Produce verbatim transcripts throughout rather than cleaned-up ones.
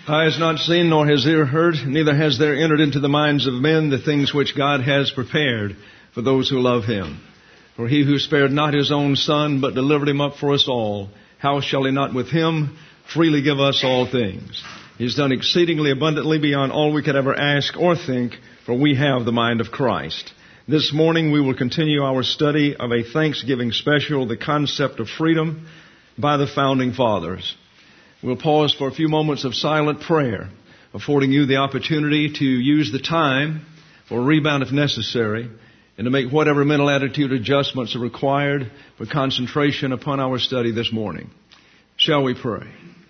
Eye has not seen, nor has ear heard, neither has there entered into the minds of men the things which God has prepared for those who love Him. For He who spared not His own Son, but delivered Him up for us all, how shall He not with Him freely give us all things? He has done exceedingly abundantly beyond all we could ever ask or think, for we have the mind of Christ. This morning we will continue our study of a Thanksgiving special, The Concept of Freedom, by the Founding Fathers. We'll pause for a few moments of silent prayer, affording you the opportunity to use the time for a rebound if necessary, and to make whatever mental attitude adjustments are required for concentration upon our study this morning. Shall we pray?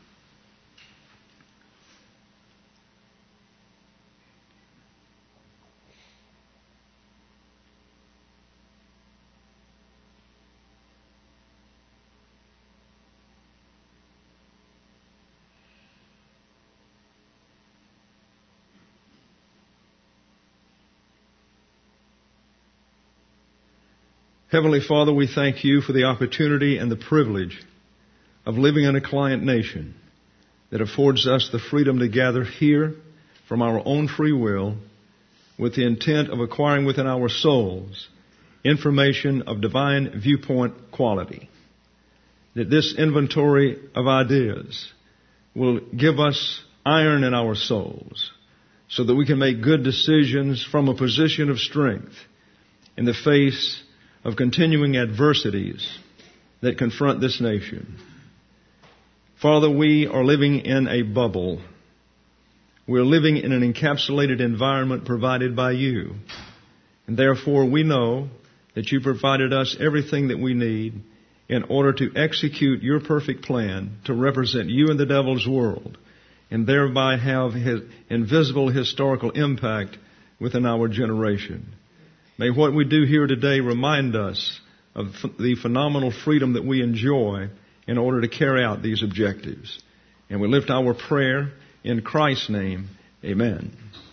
Heavenly Father, we thank You for the opportunity and the privilege of living in a client nation that affords us the freedom to gather here from our own free will with the intent of acquiring within our souls information of divine viewpoint quality. That this inventory of ideas will give us iron in our souls so that we can make good decisions from a position of strength in the face of continuing adversities that confront this nation. Father, we are living in a bubble. We're living in an encapsulated environment provided by You. And therefore we know that You provided us everything that we need in order to execute Your perfect plan to represent You in the devil's world and thereby have his invisible historical impact within our generation. May what we do here today remind us of the phenomenal freedom that we enjoy in order to carry out these objectives. And we lift our prayer in Christ's name. Amen.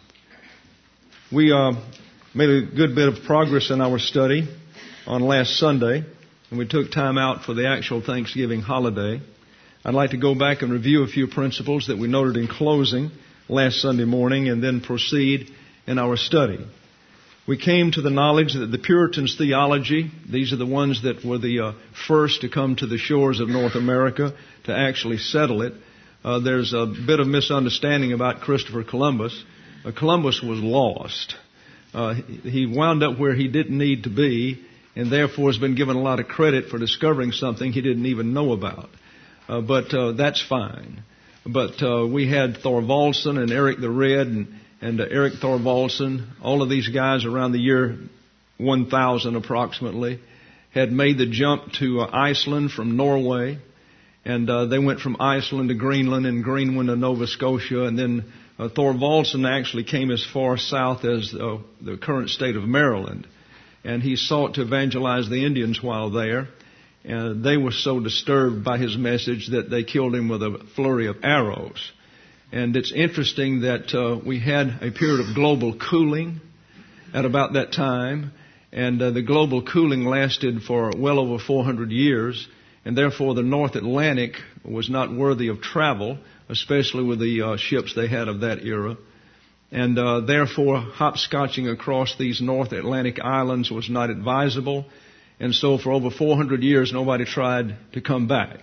We uh, made a good bit of progress in our study on last Sunday, and we took time out for the actual Thanksgiving holiday. I'd like to go back and review a few principles that we noted in closing last Sunday morning and then proceed in our study. We came to the knowledge that the Puritans' theology, these are the ones that were the uh, first to come to the shores of North America to actually settle it. Uh, there's a bit of misunderstanding about Christopher Columbus. Uh, Columbus was lost. Uh, he wound up where he didn't need to be, and therefore has been given a lot of credit for discovering something he didn't even know about. Uh, but uh, that's fine. But uh, we had Thorvaldsen and Eric the Red and And uh, Eric Thorvaldsen, all of these guys around the year one thousand approximately, had made the jump to uh, Iceland from Norway. And uh, they went from Iceland to Greenland and Greenland to Nova Scotia. And then uh, Thorvaldsen actually came as far south as uh, the current state of Maryland. And he sought to evangelize the Indians while there. And they were so disturbed by his message that they killed him with a flurry of arrows. And it's interesting that uh, we had a period of global cooling at about that time. And uh, the global cooling lasted for well over four hundred years. And therefore the North Atlantic was not worthy of travel, especially with the uh, ships they had of that era. And uh, therefore hopscotching across these North Atlantic islands was not advisable. And so for over four hundred years nobody tried to come back.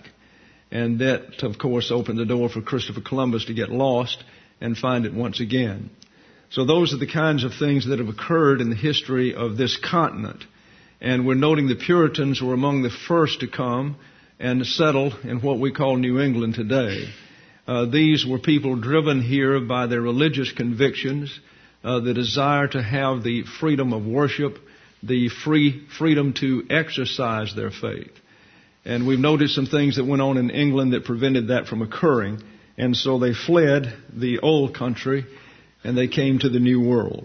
And that, of course, opened the door for Christopher Columbus to get lost and find it once again. So those are the kinds of things that have occurred in the history of this continent. And we're noting the Puritans were among the first to come and settle in what we call New England today. Uh, these were people driven here by their religious convictions, uh, the desire to have the freedom of worship, the free freedom to exercise their faith. And we've noticed some things that went on in England that prevented that from occurring. And so they fled the old country and they came to the new world.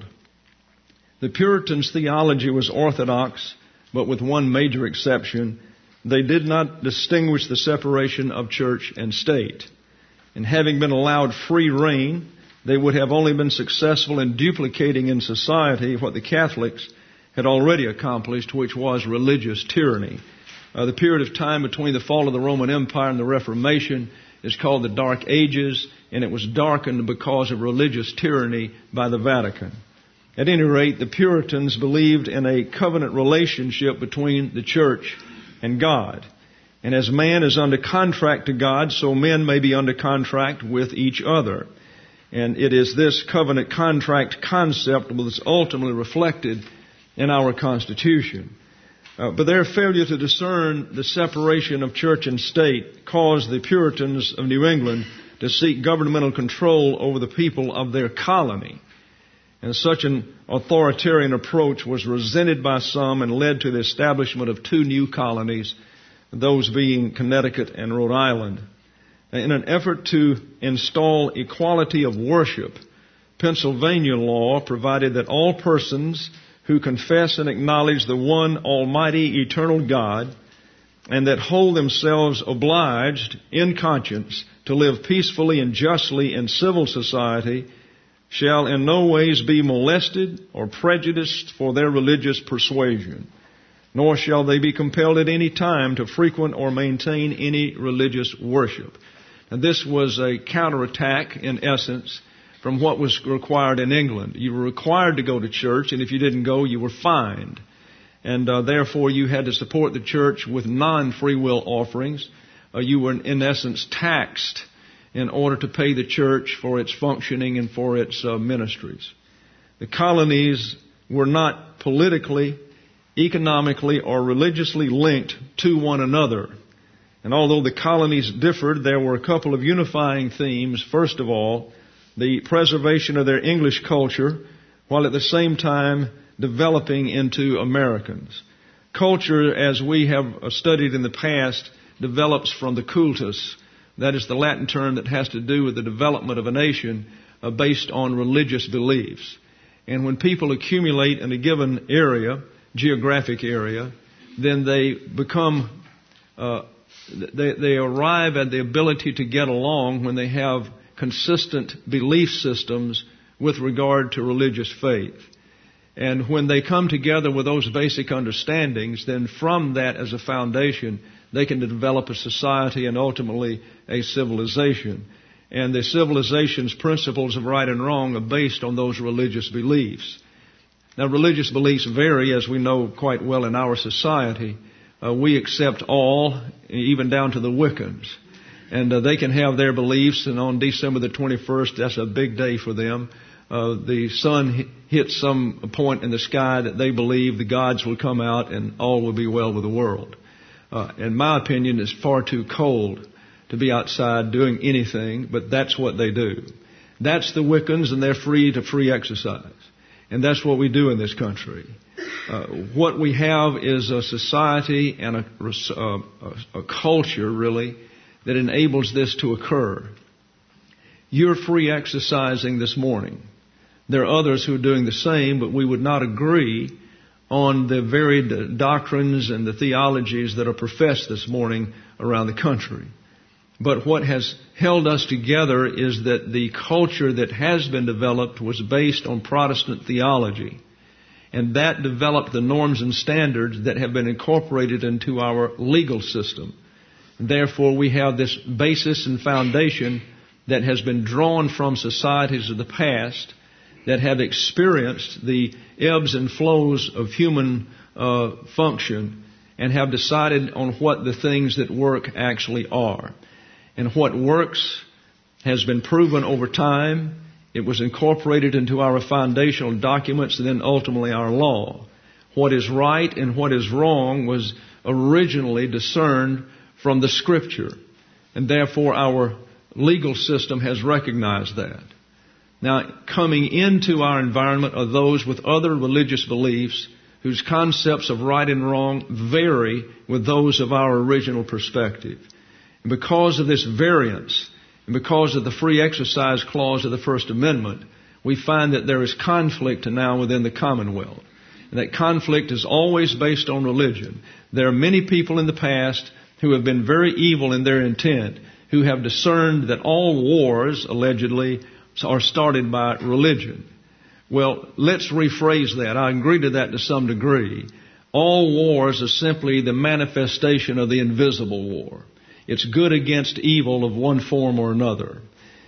The Puritans' theology was orthodox, but with one major exception. They did not distinguish the separation of church and state. And having been allowed free rein, they would have only been successful in duplicating in society what the Catholics had already accomplished, which was religious tyranny. Uh, the period of time between the fall of the Roman Empire and the Reformation is called the Dark Ages, and it was darkened because of religious tyranny by the Vatican. At any rate, the Puritans believed in a covenant relationship between the church and God. And as man is under contract to God, so men may be under contract with each other. And it is this covenant contract concept that is ultimately reflected in our Constitution. Uh, but their failure to discern the separation of church and state caused the Puritans of New England to seek governmental control over the people of their colony. And such an authoritarian approach was resented by some and led to the establishment of two new colonies, those being Connecticut and Rhode Island. In an effort to install equality of worship, Pennsylvania law provided that all persons who confess and acknowledge the one almighty eternal God and that hold themselves obliged in conscience to live peacefully and justly in civil society shall in no ways be molested or prejudiced for their religious persuasion, nor shall they be compelled at any time to frequent or maintain any religious worship. And this was a counterattack, in essence, from what was required in England. You were required to go to church, and if you didn't go, you were fined. And uh, therefore, you had to support the church with non-free will offerings. Uh, you were, in essence, taxed in order to pay the church for its functioning and for its uh, ministries. The colonies were not politically, economically, or religiously linked to one another. And although the colonies differed, there were a couple of unifying themes. First of all, the preservation of their English culture, while at the same time developing into Americans. Culture, as we have studied in the past, develops from the cultus. That is the Latin term that has to do with the development of a nation uh, based on religious beliefs. And when people accumulate in a given area, geographic area, then they become, uh, they, they arrive at the ability to get along when they have consistent belief systems with regard to religious faith. And when they come together with those basic understandings, then from that as a foundation, they can develop a society and ultimately a civilization. And the civilization's principles of right and wrong are based on those religious beliefs. Now, religious beliefs vary, as we know quite well in our society. Uh, we accept all, even down to the Wiccans. And uh, they can have their beliefs, and on December the twenty-first, that's a big day for them. Uh, the sun hits some point in the sky that they believe the gods will come out and all will be well with the world. Uh, in my opinion, it's far too cold to be outside doing anything, but that's what they do. That's the Wiccans, and they're free to free exercise. And that's what we do in this country. Uh, what we have is a society and a, a, a culture, really, that enables this to occur. You're free exercising this morning. There are others who are doing the same, but we would not agree on the varied doctrines and the theologies that are professed this morning around the country. But what has held us together is that the culture that has been developed was based on Protestant theology. And that developed the norms and standards that have been incorporated into our legal system. Therefore, we have this basis and foundation that has been drawn from societies of the past that have experienced the ebbs and flows of human uh, function and have decided on what the things that work actually are. And what works has been proven over time. It was incorporated into our foundational documents and then ultimately our law. What is right and what is wrong was originally discerned from the Scripture. And therefore our legal system has recognized that. Now, coming into our environment are those with other religious beliefs whose concepts of right and wrong vary with those of our original perspective. And because of this variance, and because of the free exercise clause of the First Amendment, we find that there is conflict now within the Commonwealth. And that conflict is always based on religion. There are many people in the past who have been very evil in their intent, who have discerned that all wars, allegedly, are started by religion. Well, let's rephrase that. I agree to that to some degree. All wars are simply the manifestation of the invisible war. It's good against evil of one form or another.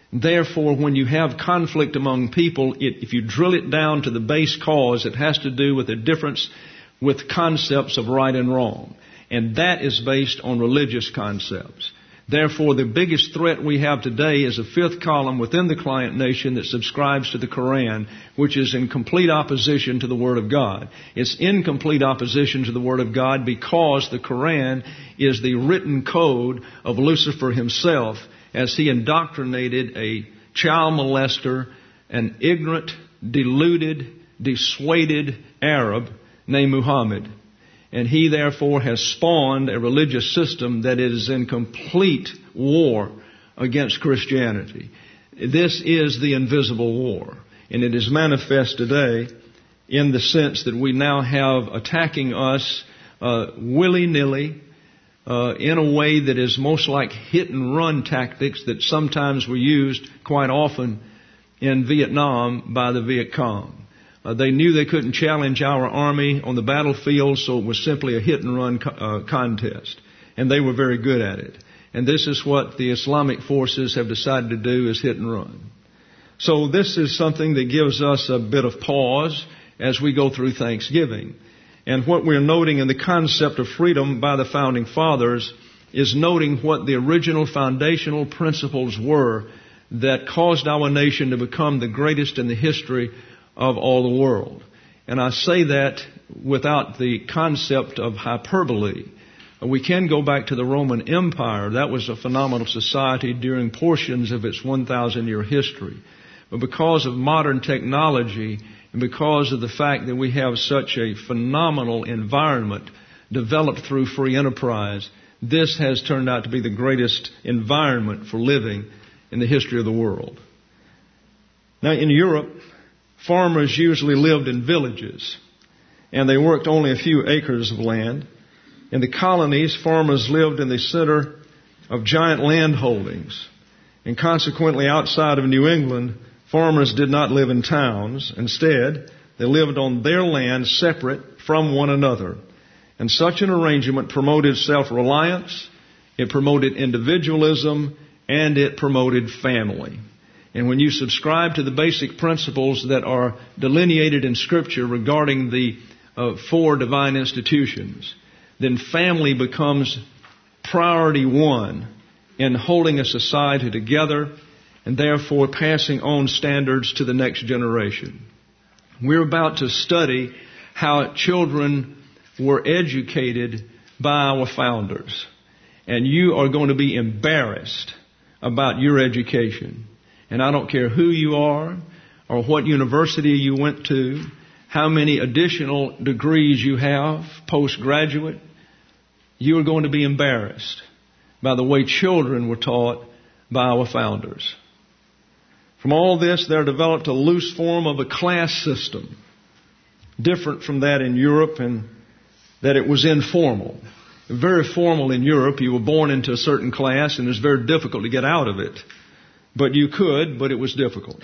Therefore, when you have conflict among people, it, if you drill it down to the base cause, it has to do with a difference with concepts of right and wrong. And that is based on religious concepts. Therefore, the biggest threat we have today is a fifth column within the client nation that subscribes to the Quran, which is in complete opposition to the Word of God. It's in complete opposition to the Word of God because the Quran is the written code of Lucifer himself as he indoctrinated a child molester, an ignorant, deluded, dissuaded Arab named Muhammad. And he therefore has spawned a religious system that is in complete war against Christianity. This is the invisible war. And it is manifest today in the sense that we now have attacking us uh, willy-nilly uh, in a way that is most like hit-and-run tactics that sometimes were used quite often in Vietnam by the Viet Cong. Uh, they knew they couldn't challenge our army on the battlefield, so it was simply a hit-and-run co- uh, contest. And they were very good at it. And this is what the Islamic forces have decided to do, is hit and run. So this is something that gives us a bit of pause as we go through Thanksgiving. And what we're noting in the concept of freedom by the Founding Fathers is noting what the original foundational principles were that caused our nation to become the greatest in the history of all the world. And I say that without the concept of hyperbole. We can go back to the Roman Empire. That was a phenomenal society during portions of its one thousand year history. But because of modern technology and because of the fact that we have such a phenomenal environment developed through free enterprise, this has turned out to be the greatest environment for living in the history of the world. Now, in Europe, farmers usually lived in villages, and they worked only a few acres of land. In the colonies, farmers lived in the center of giant land holdings, and consequently outside of New England, farmers did not live in towns. Instead, they lived on their land separate from one another. And such an arrangement promoted self-reliance, it promoted individualism, and it promoted family. And when you subscribe to the basic principles that are delineated in Scripture regarding the uh, four divine institutions, then family becomes priority one in holding a society together and therefore passing on standards to the next generation. We're about to study how children were educated by our founders. And you are going to be embarrassed about your education. And I don't care who you are or what university you went to, how many additional degrees you have, postgraduate, you are going to be embarrassed by the way children were taught by our founders. From all this, there developed a loose form of a class system, different from that in Europe, and that it was informal. Very formal in Europe. You were born into a certain class, and it's very difficult to get out of it. But you could, but it was difficult.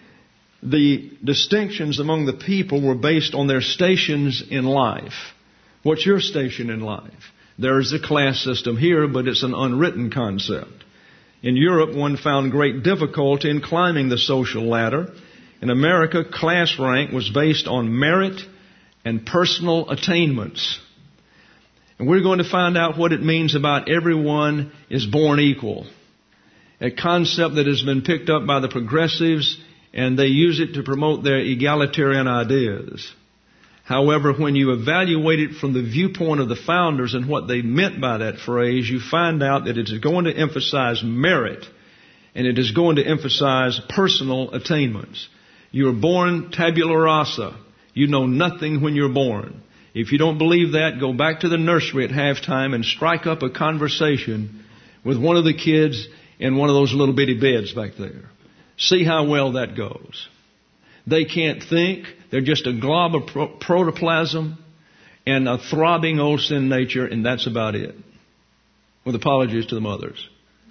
The distinctions among the people were based on their stations in life. What's your station in life? There is a class system here, but it's an unwritten concept. In Europe, one found great difficulty in climbing the social ladder. In America, class rank was based on merit and personal attainments. And we're going to find out what it means about everyone is born equal. A concept that has been picked up by the progressives, and they use it to promote their egalitarian ideas. However, when you evaluate it from the viewpoint of the founders and what they meant by that phrase, you find out that it is going to emphasize merit, and it is going to emphasize personal attainments. You are born tabula rasa. You know nothing when you're born. If you don't believe that, go back to the nursery at halftime and strike up a conversation with one of the kids in one of those little bitty beds back there. See how well that goes. They can't think. They're just a glob of pro- protoplasm and a throbbing old sin nature, and that's about it. With apologies to the mothers.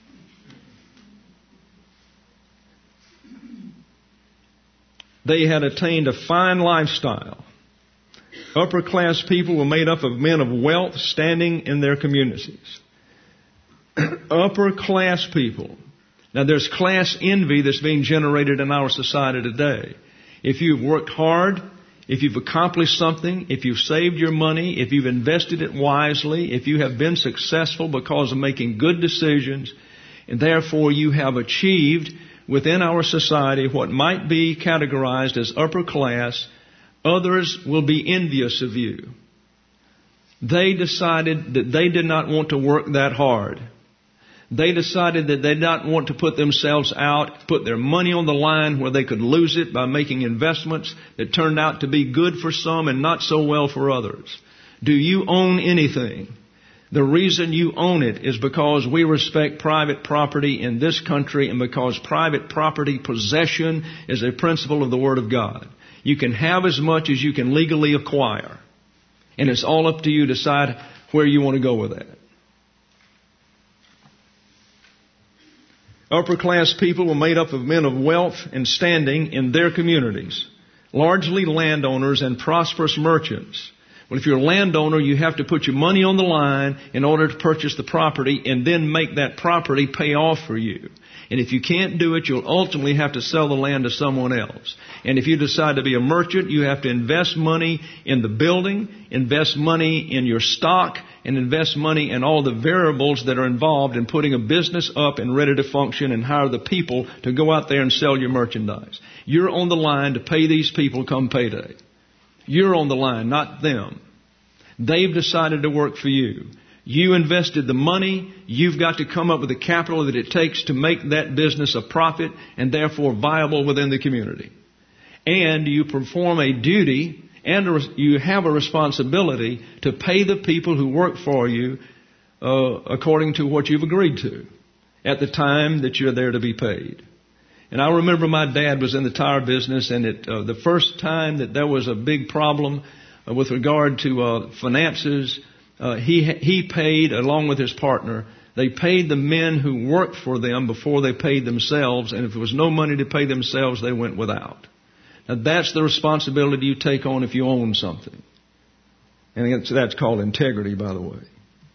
They had attained a fine lifestyle. Upper class people were made up of men of wealth standing in their communities. Upper class people Now, there's class envy that's being generated in our society today. If you've worked hard, if you've accomplished something, if you've saved your money, if you've invested it wisely, if you have been successful because of making good decisions, and therefore you have achieved within our society what might be categorized as upper class, others will be envious of you. They decided that they did not want to work that hard. They decided that they did not want to put themselves out, put their money on the line where they could lose it by making investments that turned out to be good for some and not so well for others. Do you own anything? The reason you own it is because we respect private property in this country and because private property possession is a principle of the Word of God. You can have as much as you can legally acquire. And it's all up to you to decide where you want to go with that. Upper class people were made up of men of wealth and standing in their communities, largely landowners and prosperous merchants. Well, if you're a landowner, you have to put your money on the line in order to purchase the property and then make that property pay off for you. And if you can't do it, you'll ultimately have to sell the land to someone else. And if you decide to be a merchant, you have to invest money in the building, invest money in your stock, and invest money in all the variables that are involved in putting a business up and ready to function and hire the people to go out there and sell your merchandise. You're on the line to pay these people come payday. You're on the line, not them. They've decided to work for you. You invested the money. You've got to come up with the capital that it takes to make that business a profit and therefore viable within the community. And you perform a duty and a, you have a responsibility to pay the people who work for you uh, according to what you've agreed to at the time that you're there to be paid. And I remember my dad was in the tire business, and it, uh, the first time that there was a big problem uh, with regard to uh, finances, uh, he he paid, along with his partner, they paid the men who worked for them before they paid themselves, and if there was no money to pay themselves, they went without. Now, that's the responsibility you take on if you own something. And that's called integrity, by the way.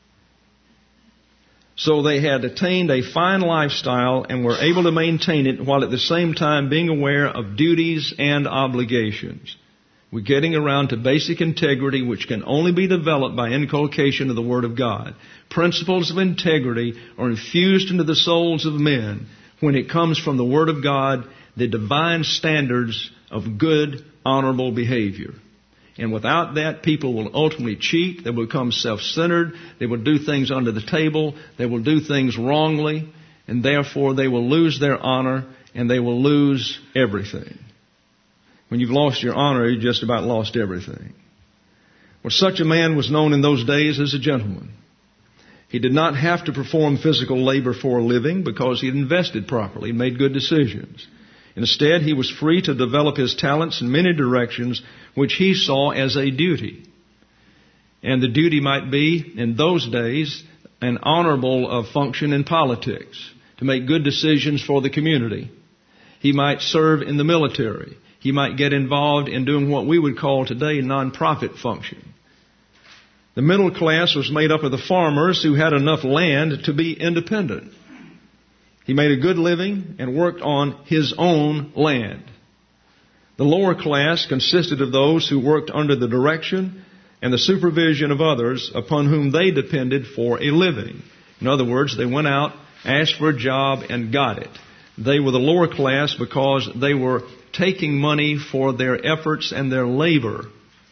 So they had attained a fine lifestyle and were able to maintain it while at the same time being aware of duties and obligations. We're getting around to basic integrity, which can only be developed by inculcation of the Word of God. Principles of integrity are infused into the souls of men when it comes from the Word of God, the divine standards of good, honorable behavior. And without that, people will ultimately cheat. They will become self-centered. They will do things under the table. They will do things wrongly. And therefore, they will lose their honor and they will lose everything. When you've lost your honor, you've just about lost everything. Well, such a man was known in those days as a gentleman. He did not have to perform physical labor for a living because he had invested properly, made good decisions. Instead, he was free to develop his talents in many directions, which he saw as a duty. And the duty might be, in those days, an honorable uh, function in politics, to make good decisions for the community. He might serve in the military. He might get involved in doing what we would call today nonprofit function. The middle class was made up of the farmers who had enough land to be independent. He made a good living and worked on his own land. The lower class consisted of those who worked under the direction and the supervision of others upon whom they depended for a living. In other words, they went out, asked for a job, and got it. They were the lower class because they were taking money for their efforts and their labor.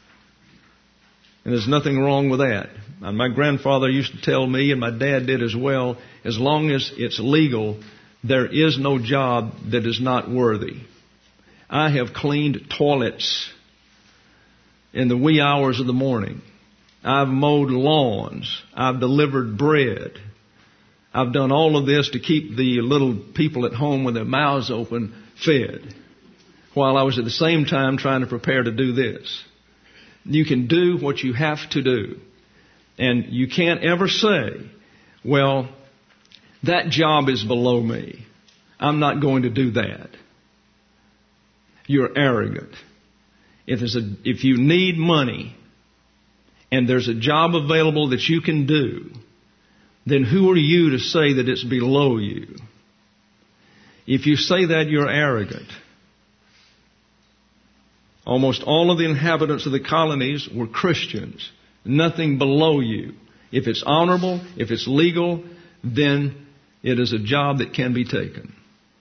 And there's nothing wrong with that. And my grandfather used to tell me, and my dad did as well, as long as it's legal, there is no job that is not worthy. I have cleaned toilets in the wee hours of the morning. I've mowed lawns. I've delivered bread. I've done all of this to keep the little people at home with their mouths open fed, while I was at the same time trying to prepare to do this. You can do what you have to do. And you can't ever say, well, that job is below me. I'm not going to do that. You're arrogant. If there's a, if you need money and there's a job available that you can do, then who are you to say that it's below you? If you say that, you're arrogant. Almost all of the inhabitants of the colonies were Christians. Nothing below you. If it's honorable, if it's legal, then it is a job that can be taken.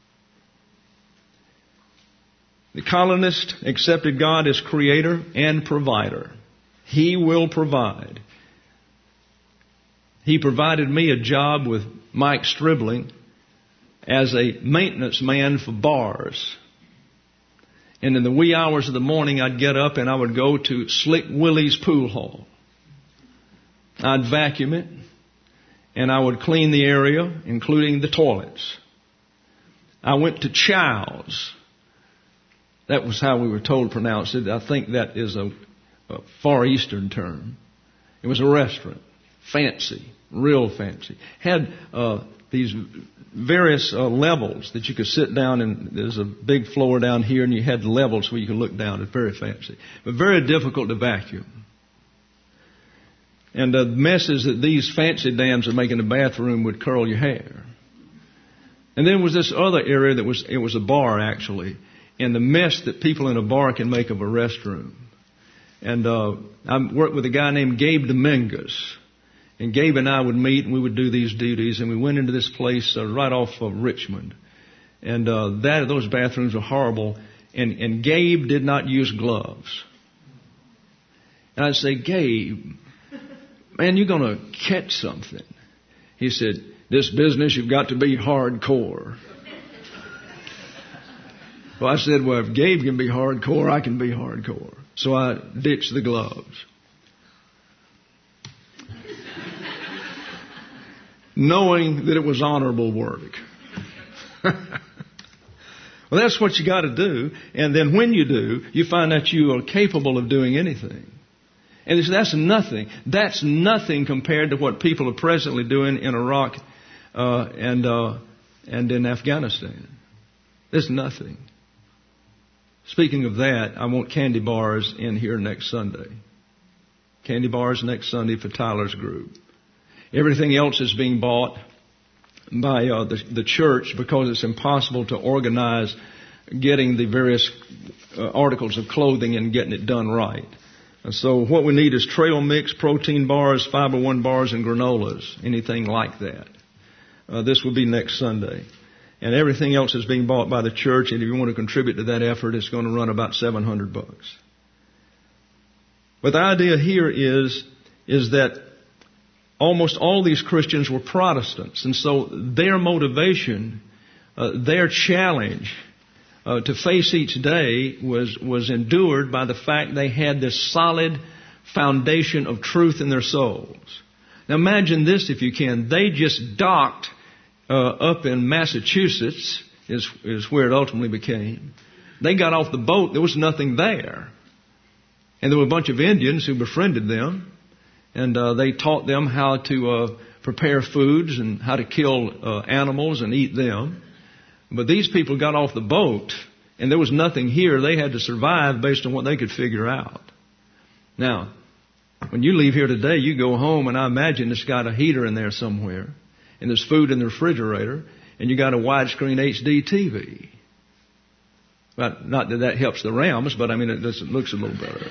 The colonist accepted God as creator and provider. He will provide. He provided me a job with Mike Stribling as a maintenance man for bars. And in the wee hours of the morning, I'd get up and I would go to Slick Willie's pool hall. I'd vacuum it, and I would clean the area, including the toilets. I went to Chow's. That was how we were told to pronounce it. I think that is a, a Far Eastern term. It was a restaurant. Fancy. Real fancy. Had uh, these various uh, levels that you could sit down, and there's a big floor down here, and you had levels where you could look down. It's very fancy. But very difficult to vacuum. And the messes that these fancy dams are making in the bathroom would curl your hair. And then was this other area that was, it was a bar actually, and the mess that people in a bar can make of a restroom. And uh, I worked with a guy named Gabe Dominguez. And Gabe and I would meet and we would do these duties, and we went into this place uh, right off of Richmond. And uh, that those bathrooms were horrible, and, and Gabe did not use gloves. And I'd say, Gabe, man, you're going to catch something. He said, this business, you've got to be hardcore. Well, I said, well, if Gabe can be hardcore, I can be hardcore. So I ditched the gloves. Knowing that it was honorable work. Well, that's what you got to do. And then when you do, you find that you are capable of doing anything. And that's nothing. That's nothing compared to what people are presently doing in Iraq uh, and uh, and in Afghanistan. There's nothing. Speaking of that, I want candy bars in here next Sunday. Candy bars next Sunday for Tyler's group. Everything else is being bought by uh, the, the church because it's impossible to organize getting the various uh, articles of clothing and getting it done right. And so what we need is trail mix, protein bars, fiber one bars, and granolas, anything like that. Uh, this will be next Sunday. And everything else is being bought by the church, and if you want to contribute to that effort, it's going to run about seven hundred bucks. But the idea here is, is that almost all these Christians were Protestants, and so their motivation, uh, their challenge uh, to face each day was was endured by the fact they had this solid foundation of truth in their souls. Now imagine this if you can. They just docked uh, up in Massachusetts, is, is where it ultimately became. They got off the boat, there was nothing there. And there were a bunch of Indians who befriended them. And uh, they taught them how to uh, prepare foods and how to kill uh, animals and eat them. But these people got off the boat, and there was nothing here. They had to survive based on what they could figure out. Now, when you leave here today, you go home, and I imagine it's got a heater in there somewhere, and there's food in the refrigerator, and you got a widescreen H D T V. Well, not that that helps the Rams, but I mean, it, just, it looks a little better.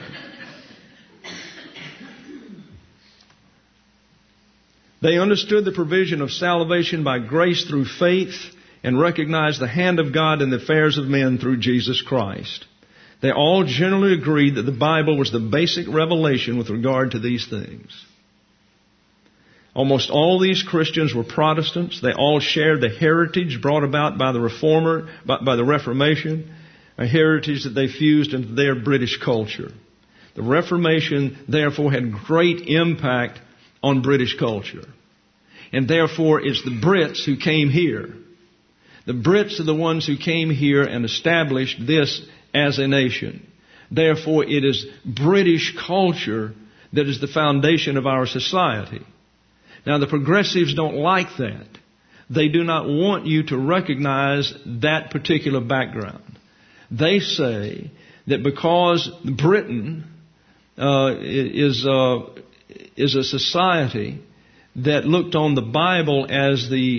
They understood the provision of salvation by grace through faith and recognized the hand of God in the affairs of men through Jesus Christ. They all generally agreed that the Bible was the basic revelation with regard to these things. Almost all these Christians were Protestants. They all shared the heritage brought about by the Reformer, by, by the Reformation, a heritage that they fused into their British culture. The Reformation, therefore, had great impact on British culture. And therefore, it's the Brits who came here. The Brits are the ones who came here and established this as a nation. Therefore, it is British culture that is the foundation of our society. Now, the progressives don't like that. They do not want you to recognize that particular background. They say that because Britain uh, is uh, is a society that looked on the Bible as the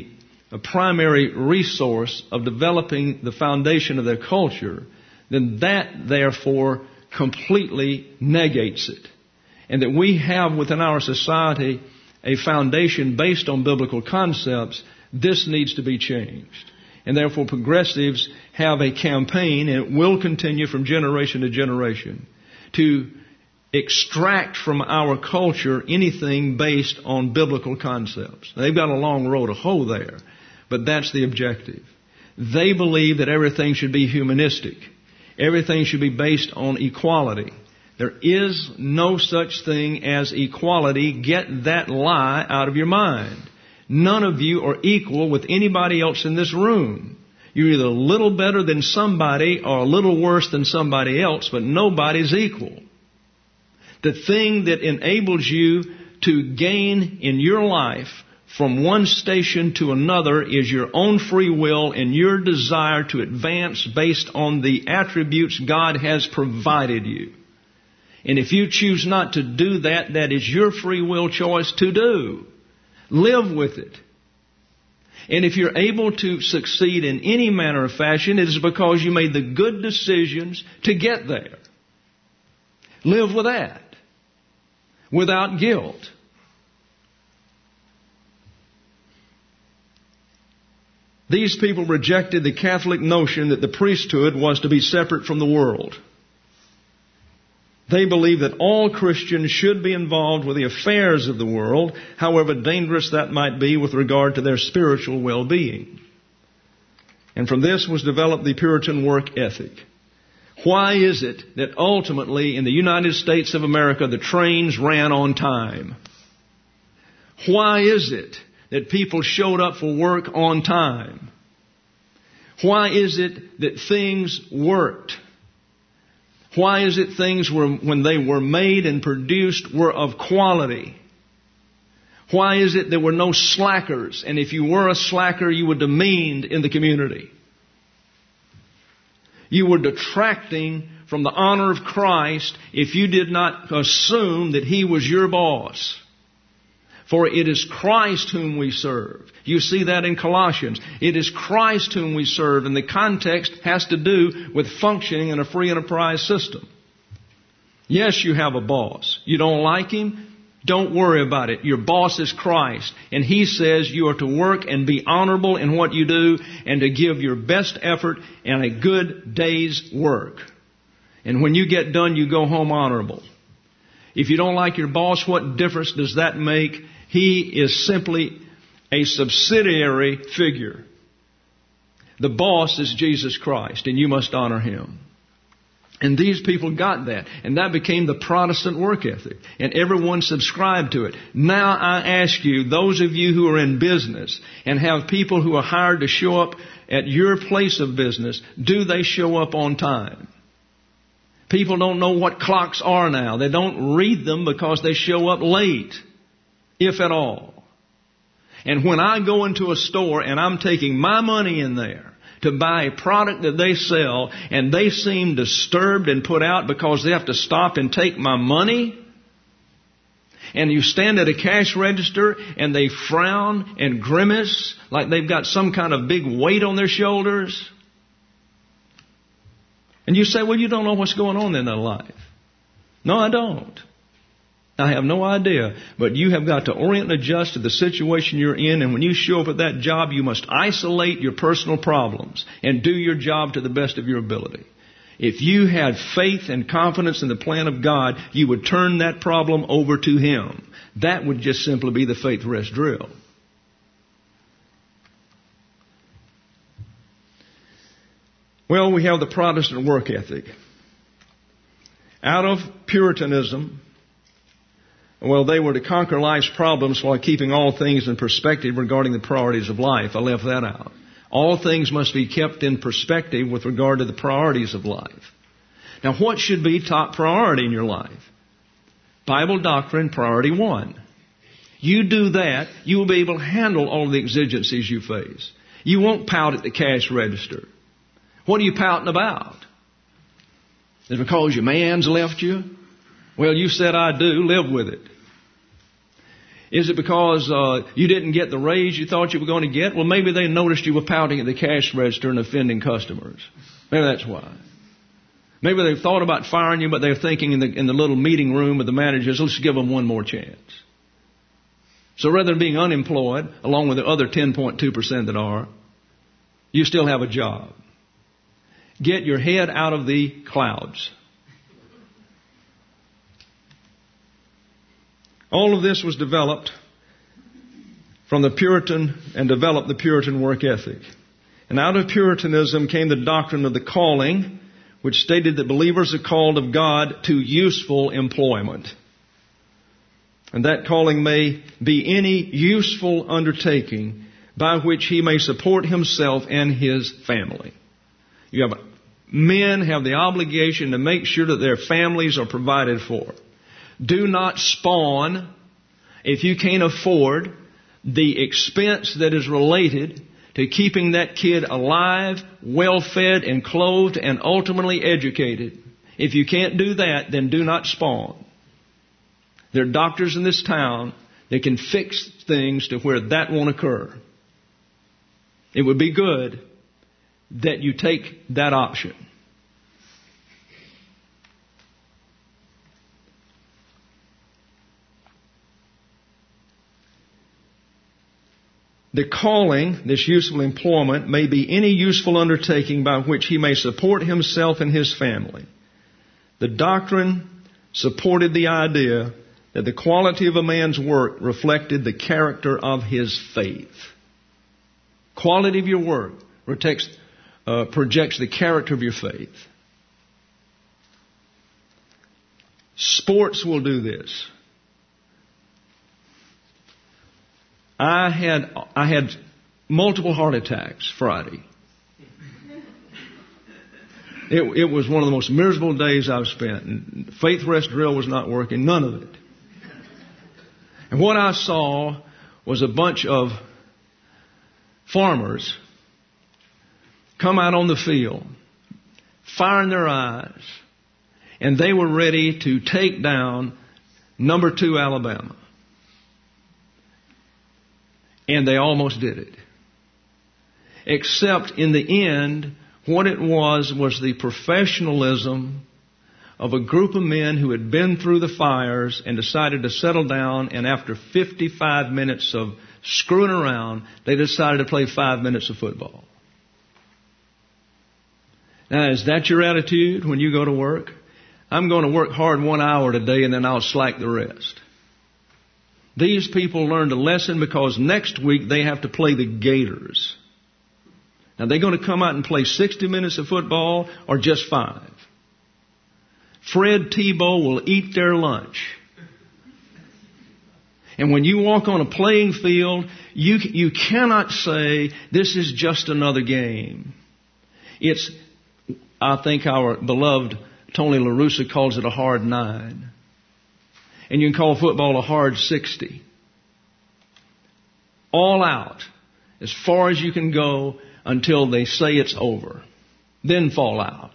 a primary resource of developing the foundation of their culture, then that, therefore, completely negates it. And that we have within our society a foundation based on biblical concepts, this needs to be changed. And therefore, progressives have a campaign, and it will continue from generation to generation, to extract from our culture anything based on biblical concepts. They've got a long road to hoe there, but that's the objective. They believe that everything should be humanistic. Everything should be based on equality. There is no such thing as equality. Get that lie out of your mind. None of you are equal with anybody else in this room. You're either a little better than somebody or a little worse than somebody else, but nobody's equal. The thing that enables you to gain in your life from one station to another is your own free will and your desire to advance based on the attributes God has provided you. And if you choose not to do that, that is your free will choice to do. Live with it. And if you're able to succeed in any manner of fashion, it is because you made the good decisions to get there. Live with that. Without guilt. These people rejected the Catholic notion that the priesthood was to be separate from the world. They believe that all Christians should be involved with the affairs of the world, however dangerous that might be with regard to their spiritual well-being. And from this was developed the Puritan work ethic. Why is it that ultimately in the United States of America the trains ran on time? Why is it that people showed up for work on time? Why is it that things worked? Why is it things were, when they were made and produced, were of quality? Why is it there were no slackers? And if you were a slacker, you were demeaned in the community. You were detracting from the honor of Christ if you did not assume that He was your boss. For it is Christ whom we serve. You see that in Colossians. It is Christ whom we serve, and the context has to do with functioning in a free enterprise system. Yes, you have a boss. You don't like him? Don't worry about it. Your boss is Christ, and He says you are to work and be honorable in what you do and to give your best effort in a good day's work. And when you get done, you go home honorable. If you don't like your boss, what difference does that make? He is simply a subsidiary figure. The boss is Jesus Christ, and you must honor Him. And these people got that, and that became the Protestant work ethic, and everyone subscribed to it. Now I ask you, those of you who are in business and have people who are hired to show up at your place of business, do they show up on time? People don't know what clocks are now. They don't read them because they show up late, if at all. And when I go into a store and I'm taking my money in there to buy a product that they sell, and they seem disturbed and put out because they have to stop and take my money, and you stand at a cash register and they frown and grimace like they've got some kind of big weight on their shoulders, and you say, well, you don't know what's going on in their life. No, I don't. I have no idea. But you have got to orient and adjust to the situation you're in. And when you show up at that job, you must isolate your personal problems and do your job to the best of your ability. If you had faith and confidence in the plan of God, you would turn that problem over to Him. That would just simply be the faith rest drill. Well, we have the Protestant work ethic. Out of Puritanism, well, they were to conquer life's problems while keeping all things in perspective regarding the priorities of life. I left that out. All things must be kept in perspective with regard to the priorities of life. Now, what should be top priority in your life? Bible doctrine, priority one. You do that, you will be able to handle all the exigencies you face. You won't pout at the cash register. What are you pouting about? Is it because your man's left you? Well, you said I do. Live with it. Is it because uh, you didn't get the raise you thought you were going to get? Well, maybe they noticed you were pouting at the cash register and offending customers. Maybe that's why. Maybe they thought about firing you, but they're thinking in the, in the little meeting room with the managers, let's give them one more chance. So rather than being unemployed, along with the other ten point two percent that are, you still have a job. Get your head out of the clouds. All of this was developed from the Puritan and developed the Puritan work ethic. And out of Puritanism came the doctrine of the calling, which stated that believers are called of God to useful employment. And that calling may be any useful undertaking by which he may support himself and his family. You have men have the obligation to make sure that their families are provided for. Do not spawn, if you can't afford, the expense that is related to keeping that kid alive, well-fed and clothed and ultimately educated. If you can't do that, then do not spawn. There are doctors in this town that can fix things to where that won't occur. It would be good that you take that option. The calling, this useful employment, may be any useful undertaking by which he may support himself and his family. The doctrine supported the idea that the quality of a man's work reflected the character of his faith. Quality of your work projects, uh, projects the character of your faith. Sports will do this. I had I had multiple heart attacks Friday. It, it was one of the most miserable days I've spent. Faith Rest drill was not working, none of it. And what I saw was a bunch of farmers come out on the field, firing their eyes, and they were ready to take down number two Alabama. And they almost did it. Except in the end, what it was was the professionalism of a group of men who had been through the fires and decided to settle down, and after fifty-five minutes of screwing around, they decided to play five minutes of football. Now, is that your attitude when you go to work? I'm going to work hard one hour today and then I'll slack the rest. These people learned a lesson because next week they have to play the Gators. Now, they're going to come out and play sixty minutes of football or just five. Fred Tebow will eat their lunch. And when you walk on a playing field, you, you cannot say, this is just another game. It's, I think our beloved Tony La Russa calls it a hard nine. And you can call football a hard sixty. All out. As far as you can go until they say it's over. Then fall out.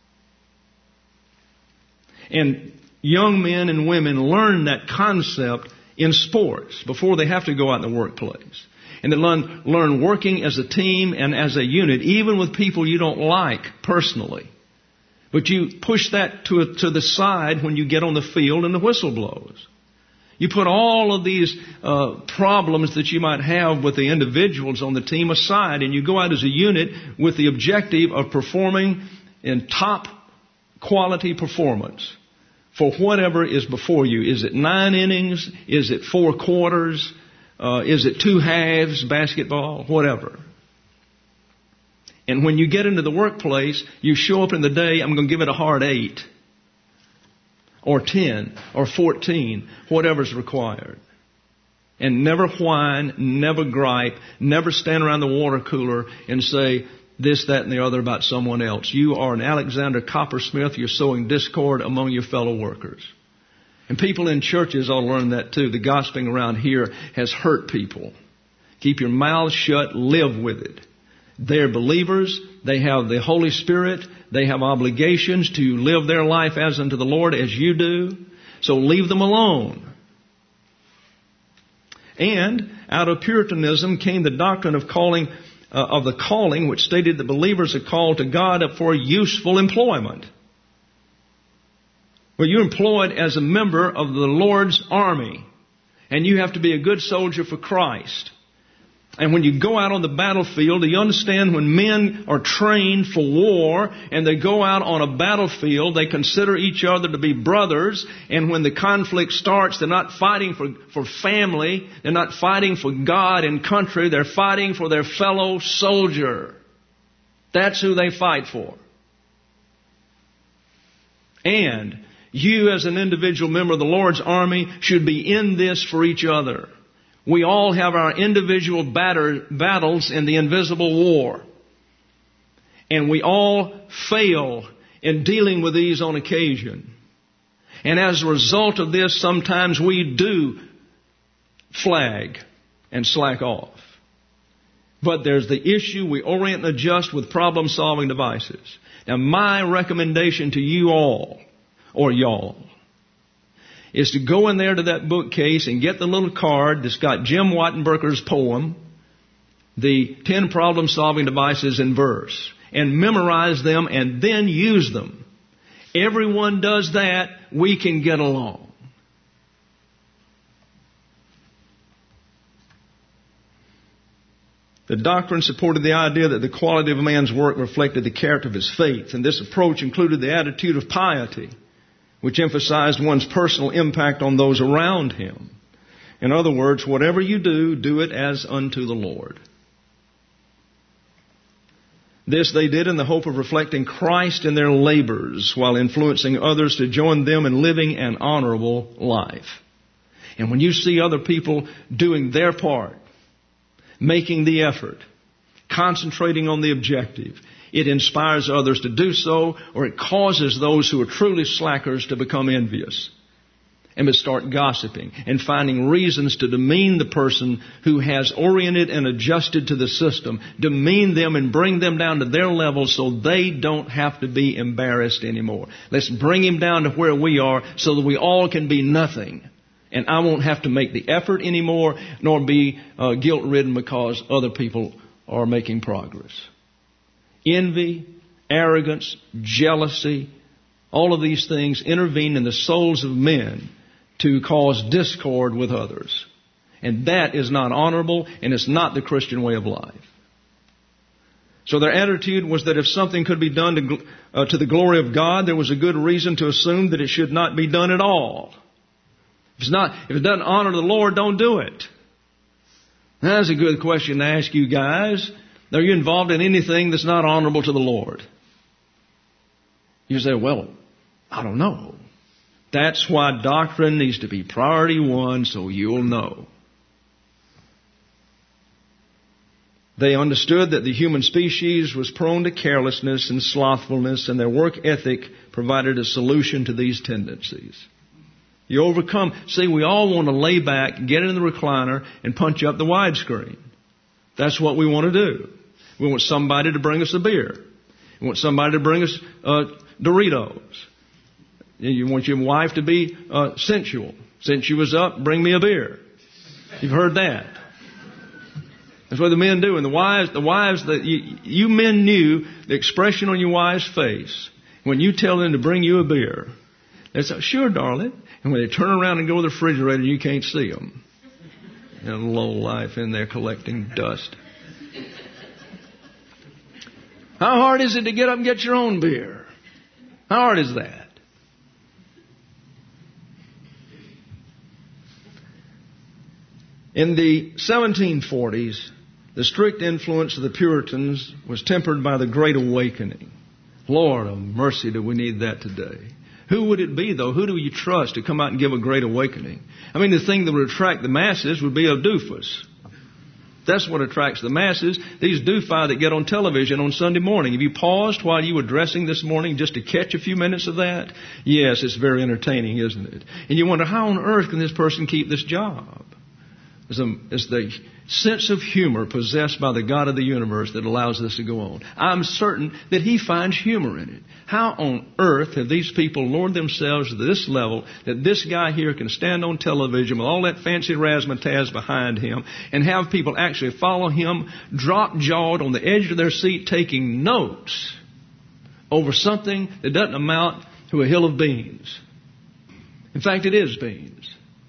And young men and women learn that concept in sports before they have to go out in the workplace. And they learn, learn working as a team and as a unit, even with people you don't like personally. But you push that to, to the side when you get on the field and the whistle blows. You put all of these uh, problems that you might have with the individuals on the team aside, and you go out as a unit with the objective of performing in top quality performance for whatever is before you. Is it nine innings? Is it four quarters? Uh, is it two halves, basketball, whatever? And when you get into the workplace, you show up in the day, I'm going to give it a hard eight. Or ten. Or fourteen. Whatever's required. And never whine, never gripe, never stand around the water cooler and say this, that, and the other about someone else. You are an Alexander Coppersmith. You're sowing discord among your fellow workers. And people in churches all learn that too. The gossiping around here has hurt people. Keep your mouth shut. Live with it. They're believers. They have the Holy Spirit. They have obligations to live their life as unto the Lord as you do. So leave them alone. And out of Puritanism came the doctrine of calling, uh, of the calling, which stated that believers are called to God for useful employment. Well, you're employed as a member of the Lord's army, and you have to be a good soldier for Christ. And when you go out on the battlefield, do you understand when men are trained for war and they go out on a battlefield, they consider each other to be brothers. And when the conflict starts, they're not fighting for, for family. They're not fighting for God and country. They're fighting for their fellow soldier. That's who they fight for. And you as an individual member of the Lord's army should be in this for each other. We all have our individual batter, battles in the invisible war. And we all fail in dealing with these on occasion. And as a result of this, sometimes we do flag and slack off. But there's the issue, we orient and adjust with problem-solving devices. Now, my recommendation to you all, or y'all, is to go in there to that bookcase and get the little card that's got Jim Wattenberger's poem, The Ten Problem-Solving Devices in Verse, and memorize them and then use them. Everyone does that, we can get along. The doctrine supported the idea that the quality of a man's work reflected the character of his faith, and this approach included the attitude of piety, which emphasized one's personal impact on those around him. In other words, whatever you do, do it as unto the Lord. This they did in the hope of reflecting Christ in their labors while influencing others to join them in living an honorable life. And when you see other people doing their part, making the effort, concentrating on the objective, it inspires others to do so, or it causes those who are truly slackers to become envious and to start gossiping and finding reasons to demean the person who has oriented and adjusted to the system, demean them and bring them down to their level so they don't have to be embarrassed anymore. Let's bring him down to where we are so that we all can be nothing. And I won't have to make the effort anymore, nor be uh, guilt-ridden because other people are making progress. Envy, arrogance, jealousy, all of these things intervene in the souls of men to cause discord with others. And that is not honorable, and it's not the Christian way of life. So their attitude was that if something could be done to, uh, to the glory of God, there was a good reason to assume that it should not be done at all. If it's not, if it doesn't honor the Lord, don't do it. That's a good question to ask you guys. Are you involved in anything that's not honorable to the Lord? You say, well, I don't know. That's why doctrine needs to be priority one, so you'll know. They understood that the human species was prone to carelessness and slothfulness, and their work ethic provided a solution to these tendencies. You overcome. See, we all want to lay back, get in the recliner, and punch up the widescreen. That's what we want to do. We want somebody to bring us a beer. We want somebody to bring us uh, Doritos. You want your wife to be uh, sensual. Since she was up, bring me a beer. You've heard that. That's what the men do. And the wives, the wives, that you, you men knew the expression on your wife's face when you tell them to bring you a beer. They say, sure, darling. And when they turn around and go to the refrigerator, you can't see them. And a low life in there collecting dust. How hard is it to get up and get your own beer? How hard is that? In the seventeen forties, the strict influence of the Puritans was tempered by the Great Awakening. Lord of mercy, do we need that today? Who would it be, though? Who do you trust to come out and give a great awakening? I mean, the thing that would attract the masses would be a doofus. That's what attracts the masses. These doofi that get on television on Sunday morning. Have you paused while you were dressing this morning just to catch a few minutes of that? Yes, it's very entertaining, isn't it? And you wonder, how on earth can this person keep this job? It's, a, it's the sense of humor possessed by the God of the universe that allows this to go on. I'm certain that He finds humor in it. How on earth have these people lowered themselves to this level that this guy here can stand on television with all that fancy razzmatazz behind him and have people actually follow him, drop-jawed on the edge of their seat, taking notes over something that doesn't amount to a hill of beans? In fact, it is beans.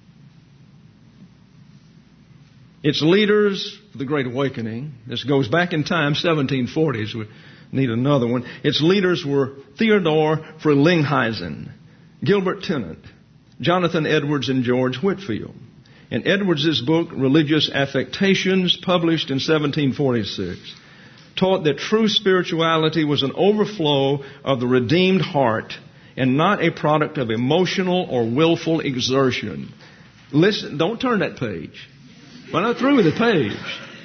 Its leaders for the Great Awakening, this goes back in time, seventeen forties, we need another one. Its leaders were Theodore Frelinghuysen, Gilbert Tennant, Jonathan Edwards, and George Whitefield. In Edwards' book, Religious Affectations, published in seventeen forty-six, taught that true spirituality was an overflow of the redeemed heart and not a product of emotional or willful exertion. Listen, don't turn that page. We're not through with the page.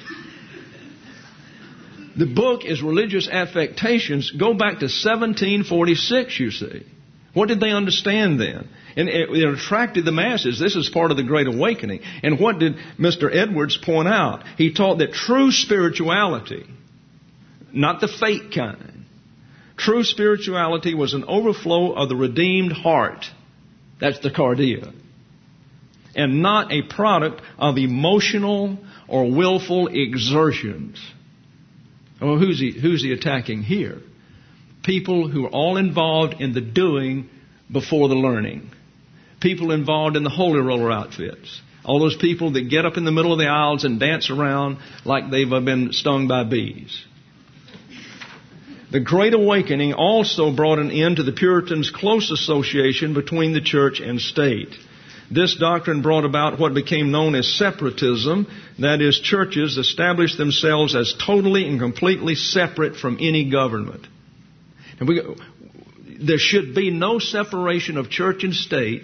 The book is Religious Affectations. Go back to seventeen forty-six, you see. What did they understand then? And it, it attracted the masses. This is part of the Great Awakening. And what did Mister Edwards point out? He taught that true spirituality, not the fake kind, true spirituality was an overflow of the redeemed heart. That's the cardia. And not a product of emotional or willful exertions. Well, who's he, who's he attacking here? People who are all involved in the doing before the learning. People involved in the holy roller outfits. All those people that get up in the middle of the aisles and dance around like they've been stung by bees. The Great Awakening also brought an end to the Puritans' close association between the church and state. This doctrine brought about what became known as separatism. That is, churches established themselves as totally and completely separate from any government. And we, there should be no separation of church and state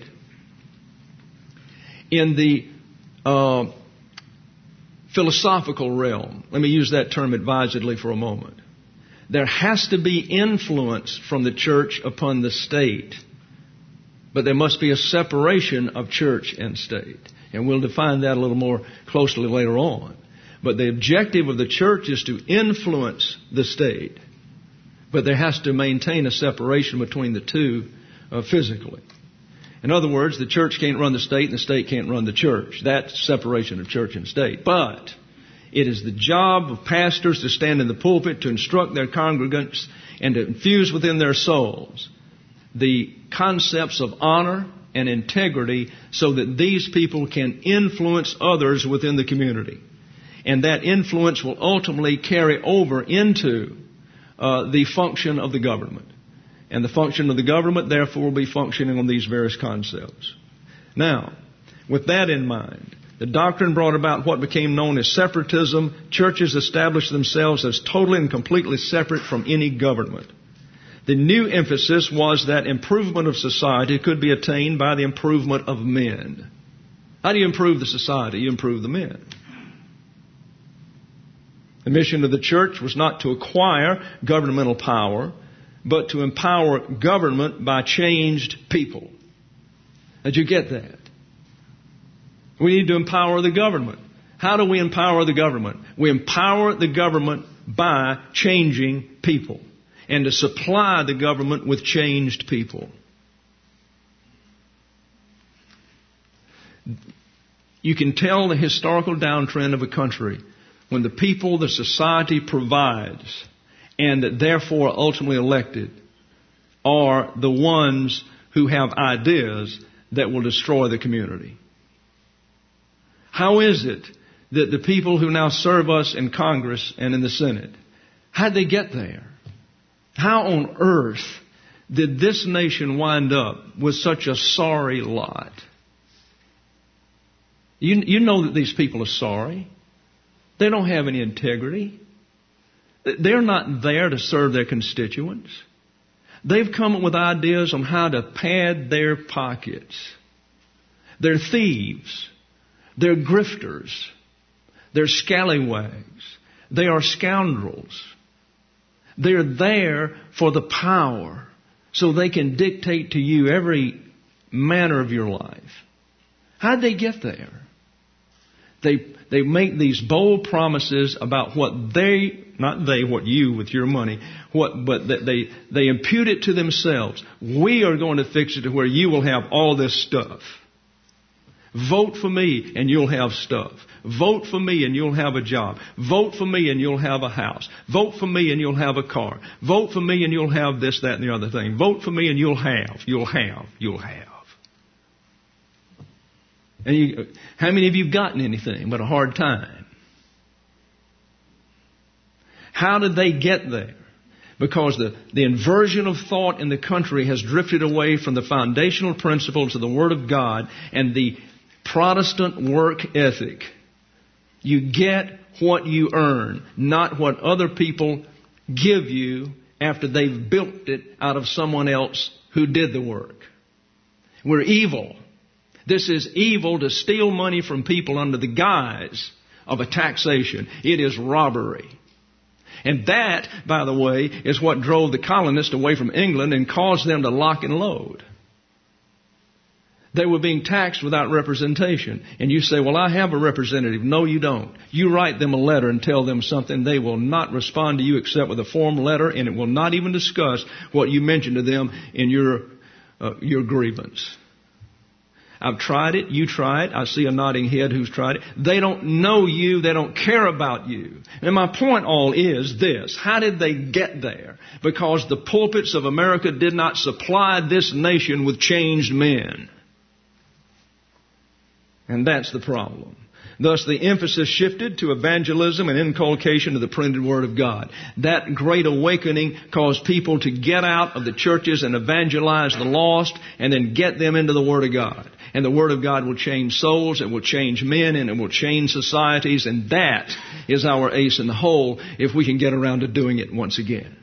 in the uh, philosophical realm. Let me use that term advisedly for a moment. There has to be influence from the church upon the state. But there must be a separation of church and state. And we'll define that a little more closely later on. But the objective of the church is to influence the state. But there has to maintain a separation between the two uh, physically. In other words, the church can't run the state and the state can't run the church. That's separation of church and state. But it is the job of pastors to stand in the pulpit to instruct their congregants and to infuse within their souls the concepts of honor and integrity so that these people can influence others within the community. And that influence will ultimately carry over into uh, the function of the government. And the function of the government, therefore, will be functioning on these various concepts. Now, with that in mind, the doctrine brought about what became known as separatism. Churches established themselves as totally and completely separate from any government. The new emphasis was that improvement of society could be attained by the improvement of men. How do you improve the society? You improve the men. The mission of the church was not to acquire governmental power, but to empower government by changed people. Did you get that? We need to empower the government. How do we empower the government? We empower the government by changing people. And to supply the government with changed people. You can tell the historical downtrend of a country when the people the society provides and therefore ultimately elected are the ones who have ideas that will destroy the community. How is it that the people who now serve us in Congress and in the Senate, how'd they get there? How on earth did this nation wind up with such a sorry lot? You, you know that these people are sorry. They don't have any integrity. They're not there to serve their constituents. They've come up with ideas on how to pad their pockets. They're thieves. They're grifters. They're scallywags. They are scoundrels. They're there for the power so they can dictate to you every manner of your life. How'd they get there? They they make these bold promises about what they, not they, what you with your money, what, but that they, they impute it to themselves. We are going to fix it to where you will have all this stuff. Vote for me and you'll have stuff. Vote for me and you'll have a job. Vote for me and you'll have a house. Vote for me and you'll have a car. Vote for me and you'll have this, that, and the other thing. Vote for me and you'll have, you'll have, you'll have. And you, how many of you have gotten anything but a hard time? How did they get there? Because the, the inversion of thought in the country has drifted away from the foundational principles of the Word of God and the Protestant work ethic. You get what you earn, not what other people give you after they've built it out of someone else who did the work. We're evil. This is evil to steal money from people under the guise of a taxation. It is robbery. And that, by the way, is what drove the colonists away from England and caused them to lock and load. They were being taxed without representation. And you say, well, I have a representative. No, you don't. You write them a letter and tell them something. They will not respond to you except with a form letter, and it will not even discuss what you mentioned to them in your, uh, your grievance. I've tried it. You try it. I see a nodding head who's tried it. They don't know you. They don't care about you. And my point all is this. How did they get there? Because the pulpits of America did not supply this nation with changed men. And that's the problem. Thus, the emphasis shifted to evangelism and inculcation of the printed Word of God. That great awakening caused people to get out of the churches and evangelize the lost and then get them into the Word of God. And the Word of God will change souls, it will change men, and it will change societies. And that is our ace in the hole if we can get around to doing it once again.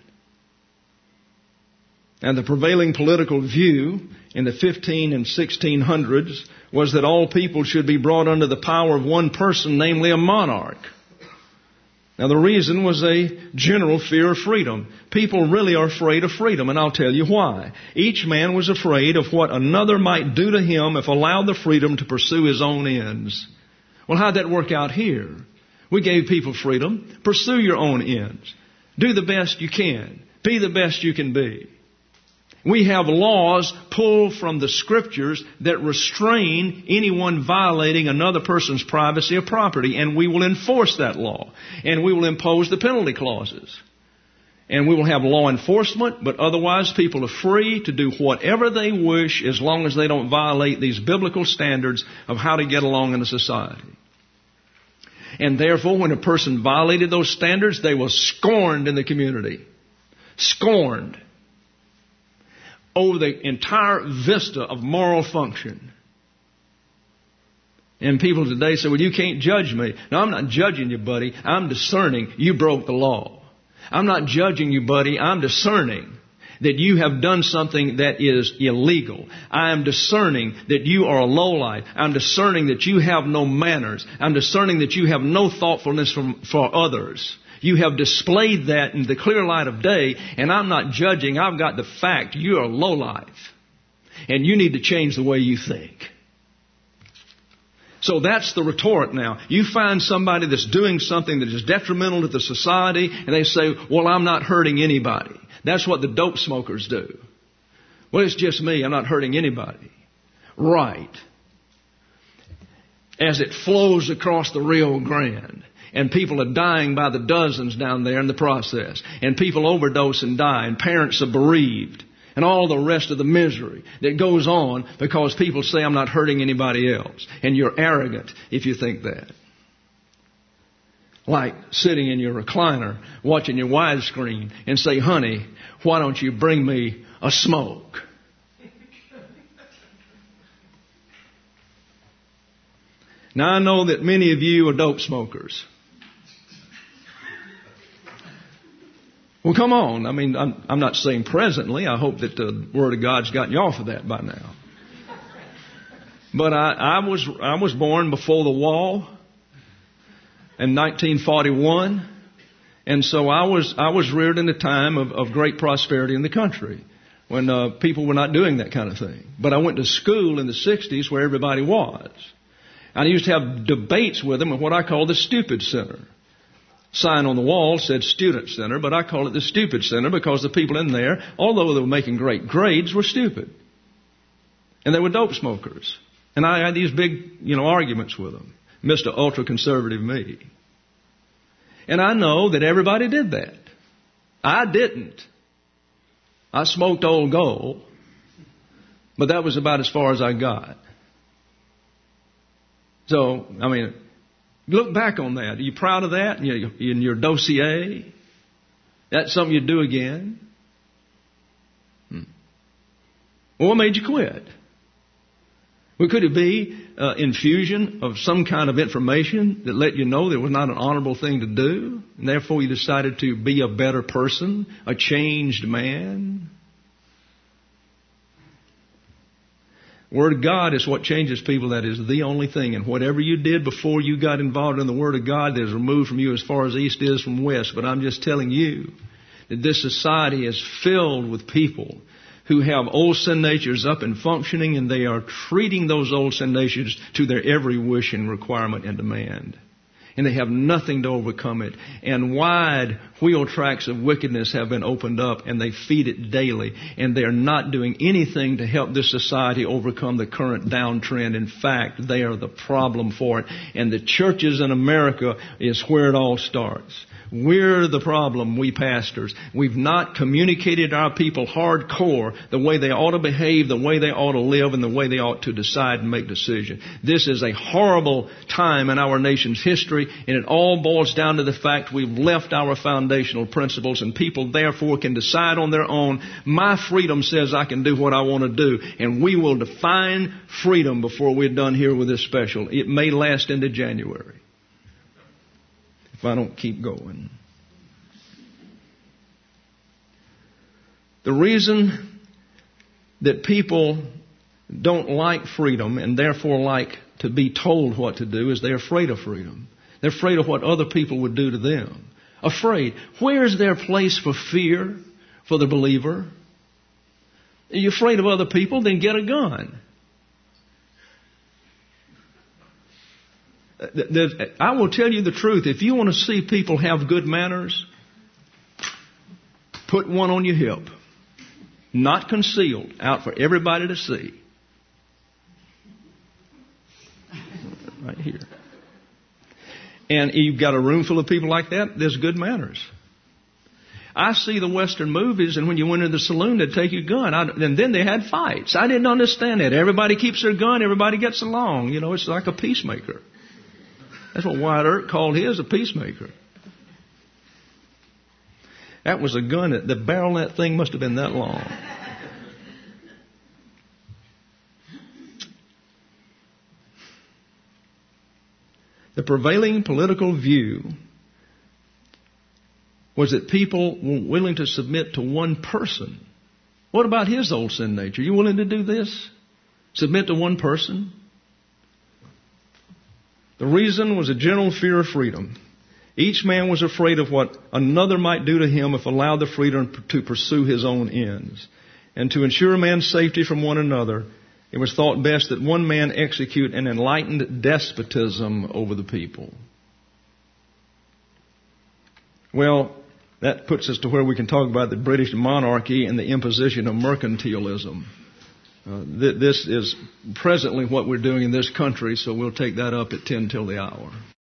And the prevailing political view in the fifteen and sixteen hundreds was that all people should be brought under the power of one person, namely a monarch. Now the reason was a general fear of freedom. People really are afraid of freedom, and I'll tell you why. Each man was afraid of what another might do to him if allowed the freedom to pursue his own ends. Well, how'd that work out here? We gave people freedom. Pursue your own ends. Do the best you can. Be the best you can be. We have laws pulled from the Scriptures that restrain anyone violating another person's privacy or property, and we will enforce that law, and we will impose the penalty clauses. And we will have law enforcement, but otherwise people are free to do whatever they wish as long as they don't violate these biblical standards of how to get along in a society. And therefore, when a person violated those standards, they were scorned in the community. Scorned. Over the entire vista of moral function. And people today say, well, you can't judge me. No, I'm not judging you, buddy. I'm discerning you broke the law. I'm not judging you, buddy. I'm discerning that you have done something that is illegal. I am discerning that you are a lowlife. I'm discerning that you have no manners. I'm discerning that you have no thoughtfulness from, for others. You have displayed that in the clear light of day, and I'm not judging. I've got the fact you're a lowlife, and you need to change the way you think. So that's the retort now. You find somebody that's doing something that is detrimental to the society, and they say, well, I'm not hurting anybody. That's what the dope smokers do. Well, it's just me. I'm not hurting anybody. Right. As it flows across the Rio Grande. And people are dying by the dozens down there in the process. And people overdose and die. And parents are bereaved. And all the rest of the misery that goes on because people say, I'm not hurting anybody else. And you're arrogant if you think that. Like sitting in your recliner, watching your widescreen and say, honey, why don't you bring me a smoke? Now I know that many of you are dope smokers. Well, come on. I mean, I'm, I'm not saying presently. I hope that the Word of God's gotten you off of that by now. But I, I was I was born before the wall in nineteen forty-one, and so I was I was reared in a time of, of great prosperity in the country when uh, people were not doing that kind of thing. But I went to school in the sixties where everybody was. I used to have debates with them at what I call the Stupid Center. Sign on the wall said Student Center, but I call it the Stupid Center because the people in there, although they were making great grades, were stupid. And they were dope smokers. And I had these big, you know, arguments with them. Mister Ultra-Conservative me. And I know that everybody did that. I didn't. I smoked Old Gold, but that was about as far as I got. So, I mean, look back on that. Are you proud of that in your dossier? That's something you'd do again? Hmm. Well, what made you quit? Well, could it be uh, infusion of some kind of information that let you know that it was not an honorable thing to do, and therefore you decided to be a better person, a changed man? Word of God is what changes people. That is the only thing. And whatever you did before you got involved in the Word of God, that is removed from you as far as east is from west. But I'm just telling you that this society is filled with people who have old sin natures up and functioning, and they are treating those old sin natures to their every wish and requirement and demand. And they have nothing to overcome it. And wide wheel tracks of wickedness have been opened up, and they feed it daily. And they are not doing anything to help this society overcome the current downtrend. In fact, they are the problem for it. And the churches in America is where it all starts. We're the problem, we pastors. We've not communicated our people hardcore the way they ought to behave, the way they ought to live, and the way they ought to decide and make decisions. This is a horrible time in our nation's history, and it all boils down to the fact we've left our foundational principles, and people therefore can decide on their own. My freedom says I can do what I want to do, and we will define freedom before we're done here with this special. It may last into January if I don't keep going. The reason that people don't like freedom and therefore like to be told what to do is they're afraid of freedom. They're afraid of what other people would do to them. Afraid. Where's their place for fear for the believer? Are you afraid of other people? Then get a gun. I will tell you the truth. If you want to see people have good manners, put one on your hip. Not concealed, out for everybody to see. Right here. And you've got a room full of people like that, there's good manners. I see the Western movies, and when you went into the saloon, they'd take your gun. I, and then they had fights. I didn't understand that. Everybody keeps their gun, everybody gets along. You know, it's like a peacemaker. That's what Wyatt Earp called his, a peacemaker. That was a gun. That, the barrel of that thing must have been that long. The prevailing political view was that people were willing to submit to one person. What about his old sin nature? You willing to do this? Submit to one person? The reason was a general fear of freedom. Each man was afraid of what another might do to him if allowed the freedom to pursue his own ends. And to ensure man's safety from one another, it was thought best that one man execute an enlightened despotism over the people. Well, that puts us to where we can talk about the British monarchy and the imposition of mercantilism. Uh, th- this is presently what we're doing in this country, so we'll take that up at ten till the hour.